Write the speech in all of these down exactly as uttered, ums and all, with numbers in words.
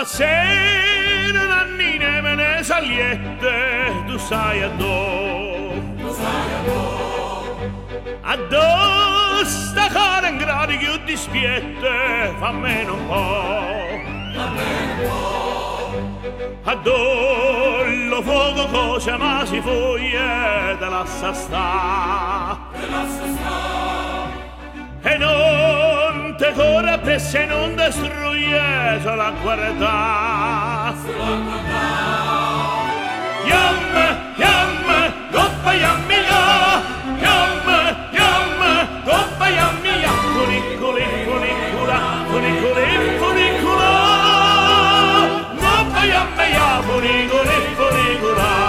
A sera nannine me ne sagliette, tu sai addo, tu sai addo, addo sta cara in gradi che io dispiette, fa meno un po', fa meno un po', addo lo fuoco cosa ma si foglie te lascia sta, te lascia sta, e non te corre per se non distrugge solo a guardare, solo a guardare. Yum, yum, coppa yummy ya, yum, yum, coppa yummy ya, funiculi, funicula, funiculi, funicula, coppa yummy ya, funiculi, funicula.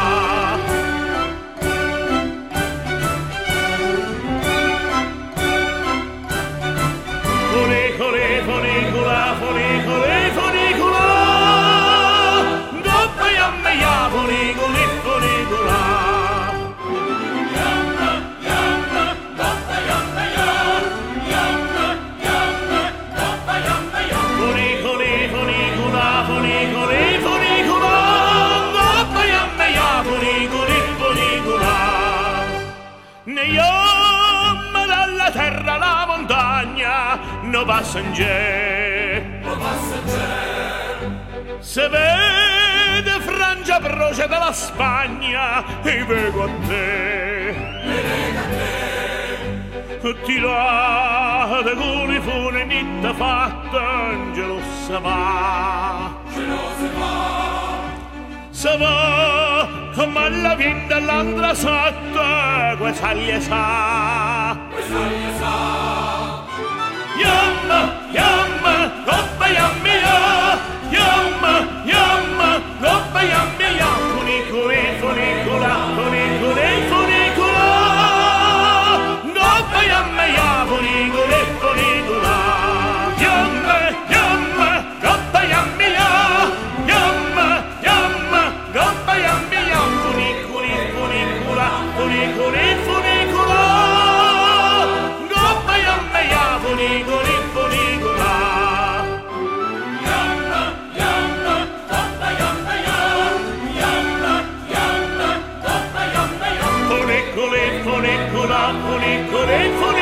Funiculi, funicula, funiculi, funicula, coppa yummy ya, funiculi, funicula. Yamma, yamma, coppa yamma ya, yamma, yamma, coppa yamma ya. Funiculi, funicula, funiculi, funicula, coppa yummy ya, funiculi, funicula. Ne yamma dalla terra alla montagna, no passa in ge, Lo passa già, se vede Francia procede dalla Spagna e vengo a te, venga te, tirate con i funi niente fatta, angelo se va, ce lo si va, se va come la vinta l'andra sotto, questa gli sa. questa gli sa. Yum, yum, coppa yummy ya, yum, yum, coppa yummy ya, funiculi, funicula, funiculi, funicula, coppa yummy ya, funiculi, funicula, yum, yum, coppa yummy ya, yum, yum, coppa yummy ya, funiculi, funicula, funiculi, funicula, coppa yummy ya, funiculi, funicula. Yamma, yamma, coppa yamma ya, yamma, yamma, coppa yamma ya. Funiculi, funicula, funiculi, funicula.